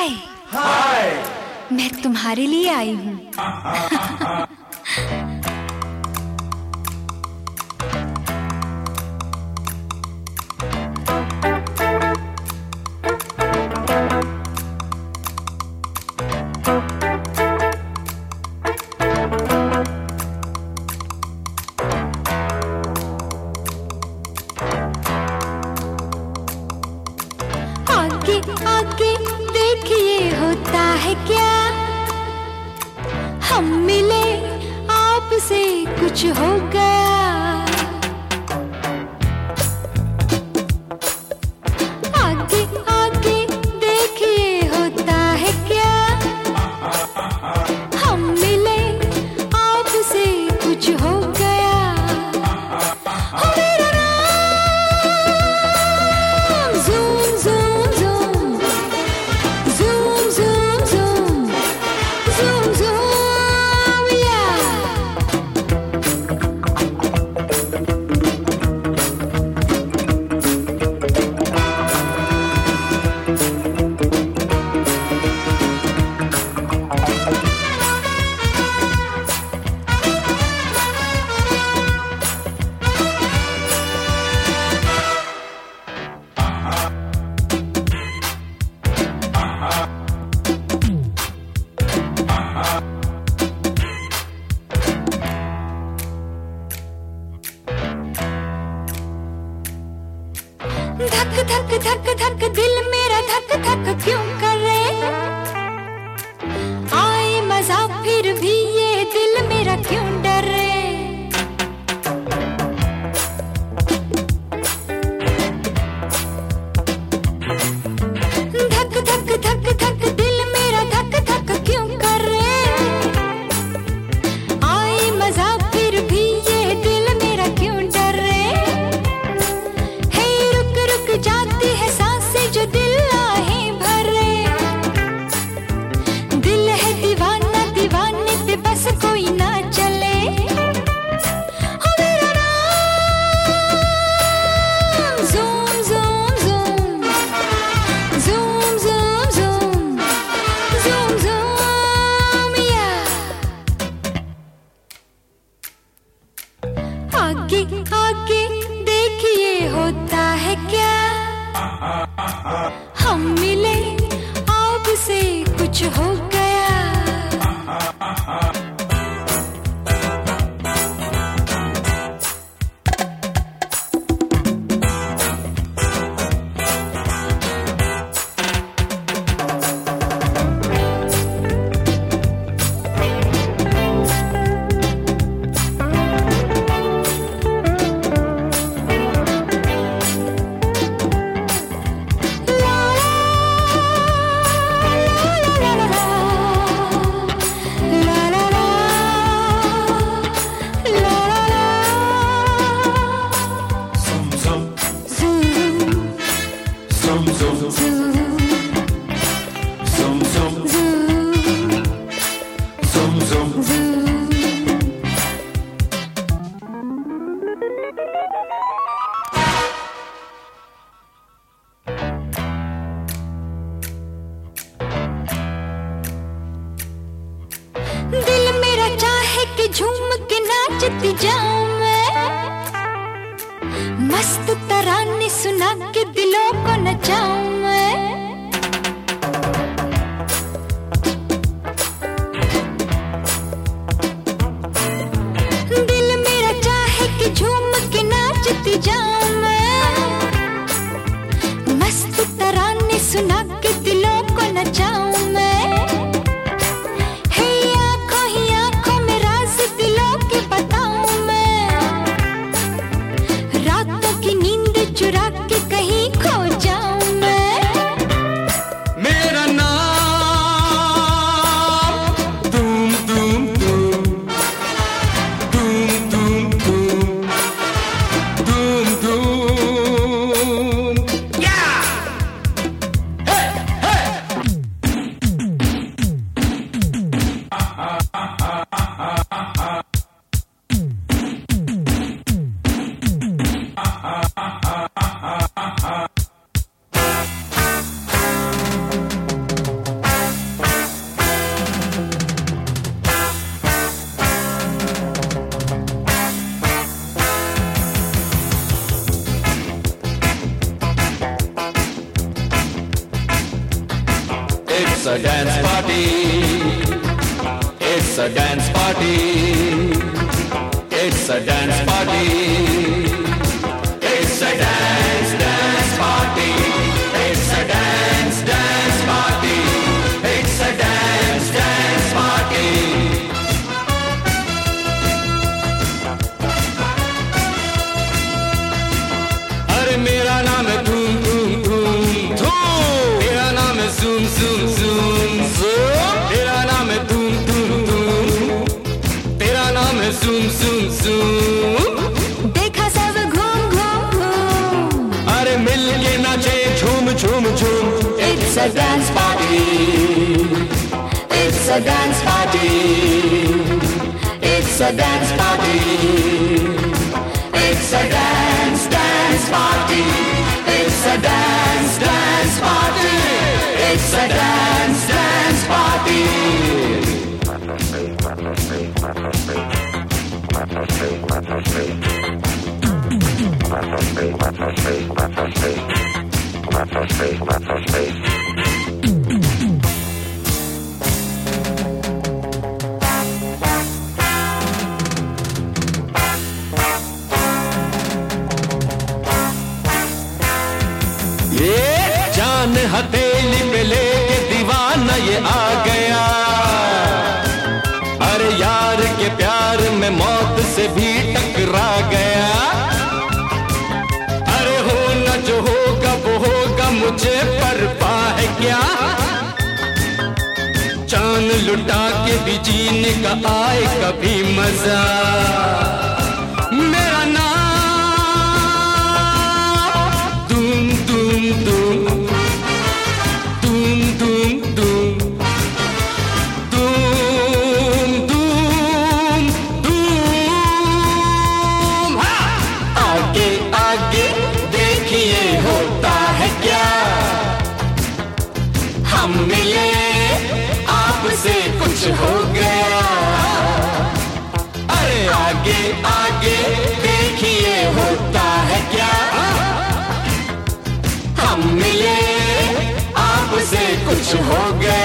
हाय मैं तुम्हारे लिए आई हूँ। आगे आगे देखिए होता है क्या, हम मिले आपसे कुछ हो गया। आगे आगे देखिए होता है क्या, हम मिले आपसे कुछ हो गया। हो मेरा नाम zoom zoom zoom zoom zoom zoom zoom zoom या। धक धक धक धक दिल मेरा धक धक क्यों करे, आए मजा फिर भी ये दिल मेरा क्यों डरे। धक धक धक धक दिल मेरा धक धक क्यों करे, आए मजा फिर भी ये दिल मेरा क्यों डरे। हे रुक रुक जाती है सांसें जो दिल आहें भरे, दिल है दीवाना दीवाने पे बस कोई ना चले। हो मेरा नाम zoom zoom zoom zoom zoom zoom zoom zoom या। आगे आगे देखिए होता है क्या, हम मिले आपसे कुछ हो गया। दिल मेरा चाहे कि झूम के नाचती जाऊं मैं, मस्त तराने सुना के दिलों को नचाऊं मैं। दिल मेरा चाहे कि झूम के नाचती जाऊं मैं, मस्त तराने सुना के दिलों को नचाऊं मैं। चुरा के कहीं खो जाऊं मैं। It's a dance party. It's a dance party. It's a dance party. It's a dance party. It's a dance party. It's a dance party. अरे मेरा नाम है धूम धूम धूम धूम, तेरा नाम है zoom zoom zoom zoom, तेरा नाम है धूम धूम धूम, तेरा नाम है zoom zoom zoom। देखा सब घूम घूम घूम, अरे मिल के नाचे झूम झूम झूम। It's a dance party. It's a dance party. It's a dance party. It's a dance party. It's a dance party. It's a dance party. ये जान हथेली पे लेके दीवाना ये आ गया। अरे यार के प्यार में मौत से भी टकरा गया। अरे होना जो होगा वो होगा, मुझे परवाह है क्या। जान लुटा के भी जीने का आए कभी मजा। मेरा नाम धूम धूम धूम धूम धूम धूम धूम धूम धूम। आगे आगे देखिए होता है क्या। हम मिले आपसे कुछ हो गया। अरे आगे आगे देखिए होता है क्या। हम मिले आपसे कुछ हो गया।